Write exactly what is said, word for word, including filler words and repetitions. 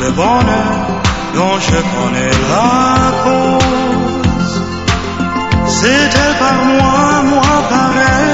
le bonheur dont je connais la cause. C'est elle par moi, moi par elle.